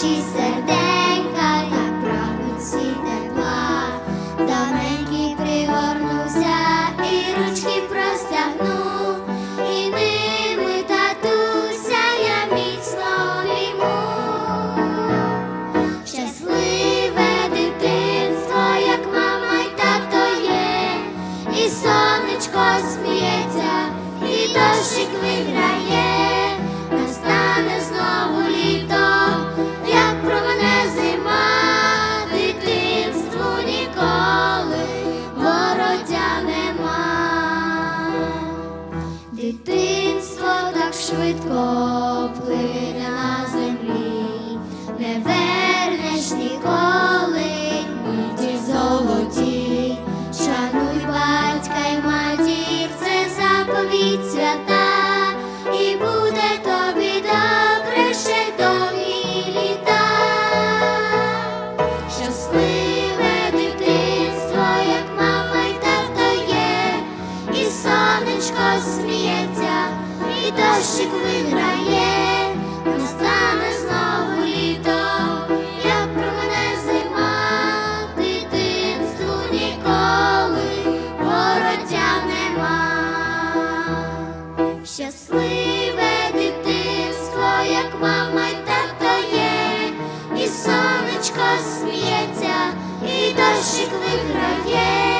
наші серденька, так прагнуть всі тепла. Давненький пригорнувся і ручки простягнув, і ними татуся я міцно обійму. Щасливе дитинство, як мама й тато є, і сонечко сміється, і дощик виграє. Настане знову літо, як промине зима, дитинству ніколи вороття нема. Дитинство так швидко плине на землі, не вернеш ніколи ніті золоті. Шануй батька й матір, це заповідь свята, і буде тобі добре ще довгі літа. Щасливе дитинство, як мама й тато є, і сонечко сміється, і дощик виграє. Настане знову літо, як промине зима, дитинству ніколи вороття нема. Щасливе дитинство, як мама й тато є, і сонечко сміється, і дощик виграє.